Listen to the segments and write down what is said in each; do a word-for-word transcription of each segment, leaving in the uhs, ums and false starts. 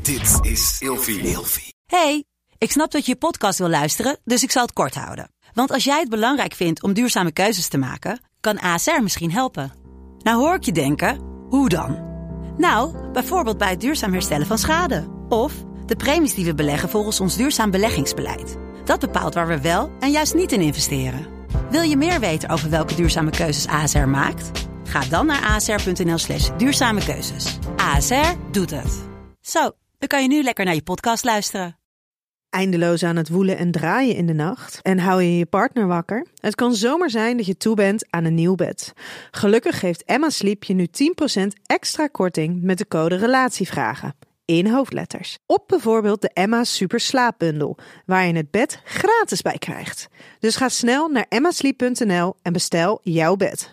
Dit is Ilfie. Hey, ik snap dat je je podcast wil luisteren, dus ik zal het kort houden. Want als jij het belangrijk vindt om duurzame keuzes te maken, kan A S R misschien helpen. Nou hoor ik je denken, hoe dan? Nou, bijvoorbeeld bij het duurzaam herstellen van schade. Of de premies die we beleggen volgens ons duurzaam beleggingsbeleid. Dat bepaalt waar we wel en juist niet in investeren. Wil je meer weten over welke duurzame keuzes A S R maakt? Ga dan naar asr.nl slash duurzame keuzes. A S R doet het. Zo, dan kan je nu lekker naar je podcast luisteren. Eindeloos aan het woelen en draaien in de nacht en hou je je partner wakker? Het kan zomaar zijn dat je toe bent aan een nieuw bed. Gelukkig geeft Emma Sleep je nu tien procent extra korting met de code RELATIEVRAGEN. In hoofdletters. Op bijvoorbeeld de Emma Super Slaapbundel, waar je het bed gratis bij krijgt. Dus ga snel naar emma sleep punt n l en bestel jouw bed.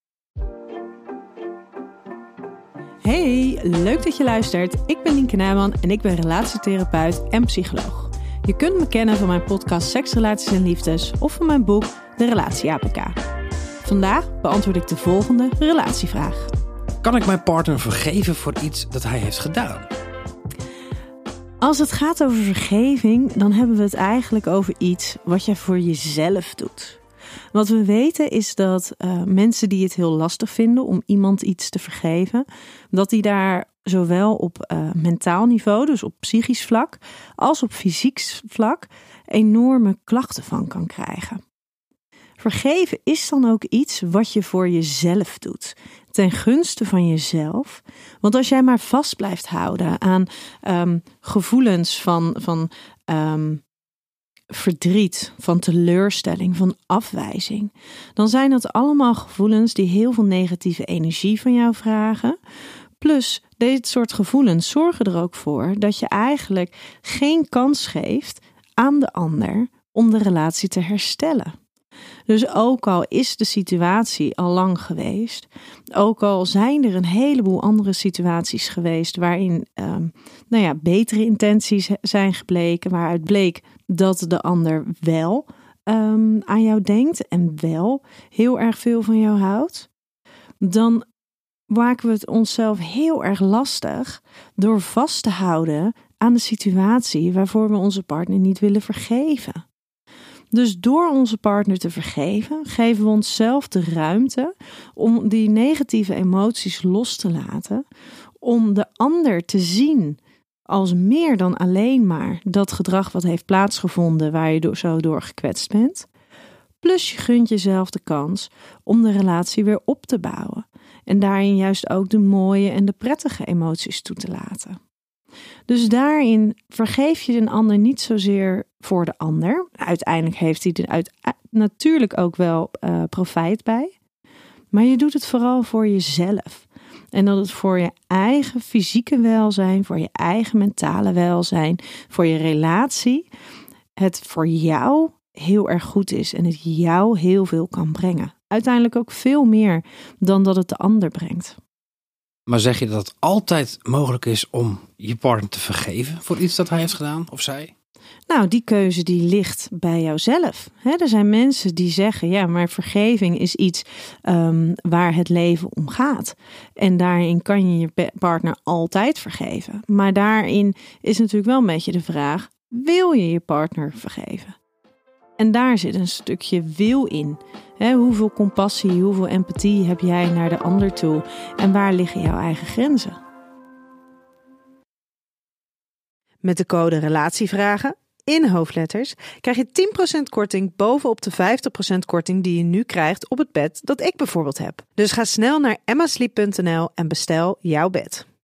Hey, leuk dat je luistert. Ik ben Lienke Nijman en ik ben relatietherapeut en psycholoog. Je kunt me kennen van mijn podcast Seks, Relaties en Liefdes of van mijn boek De Relatie A P K. Vandaag beantwoord ik de volgende relatievraag. Kan ik mijn partner vergeven voor iets dat hij heeft gedaan? Als het gaat over vergeving, dan hebben we het eigenlijk over iets wat je voor jezelf doet. Wat we weten is dat uh, mensen die het heel lastig vinden om iemand iets te vergeven, dat die daar zowel op uh, mentaal niveau, dus op psychisch vlak, als op fysiek vlak enorme klachten van kan krijgen. Vergeven is dan ook iets wat je voor jezelf doet, ten gunste van jezelf. Want als jij maar vast blijft houden aan um, gevoelens van, van um, verdriet, van teleurstelling, van afwijzing, dan zijn dat allemaal gevoelens die heel veel negatieve energie van jou vragen. Plus, dit soort gevoelens zorgen er ook voor dat je eigenlijk geen kans geeft aan de ander om de relatie te herstellen. Dus ook al is de situatie al lang geweest, ook al zijn er een heleboel andere situaties geweest waarin um, nou ja, betere intenties zijn gebleken, waaruit bleek dat de ander wel um, aan jou denkt en wel heel erg veel van jou houdt, dan maken we het onszelf heel erg lastig door vast te houden aan de situatie waarvoor we onze partner niet willen vergeven. Dus door onze partner te vergeven, geven we onszelf de ruimte om die negatieve emoties los te laten, om de ander te zien als meer dan alleen maar dat gedrag wat heeft plaatsgevonden waar je door, zo door gekwetst bent. Plus je gunt jezelf de kans om de relatie weer op te bouwen en daarin juist ook de mooie en de prettige emoties toe te laten. Dus daarin vergeef je een ander niet zozeer voor de ander. Uiteindelijk heeft hij er uit, natuurlijk ook wel uh, profijt bij. Maar je doet het vooral voor jezelf. En dat het voor je eigen fysieke welzijn, voor je eigen mentale welzijn, voor je relatie, het voor jou heel erg goed is en het jou heel veel kan brengen. Uiteindelijk ook veel meer dan dat het de ander brengt. Maar zeg je dat het altijd mogelijk is om je partner te vergeven voor iets dat hij heeft gedaan of zij? Nou, die keuze die ligt bij jouzelf. He, er zijn mensen die zeggen, ja, maar vergeving is iets um, waar het leven om gaat. En daarin kan je je partner altijd vergeven. Maar daarin is natuurlijk wel een beetje de vraag, wil je je partner vergeven? En daar zit een stukje wil in. He, hoeveel compassie, hoeveel empathie heb jij naar de ander toe? En waar liggen jouw eigen grenzen? Met de code RELATIEVRAGEN in hoofdletters krijg je tien procent korting bovenop de vijftig procent korting die je nu krijgt op het bed dat ik bijvoorbeeld heb. Dus ga snel naar emma sleep punt n l en bestel jouw bed.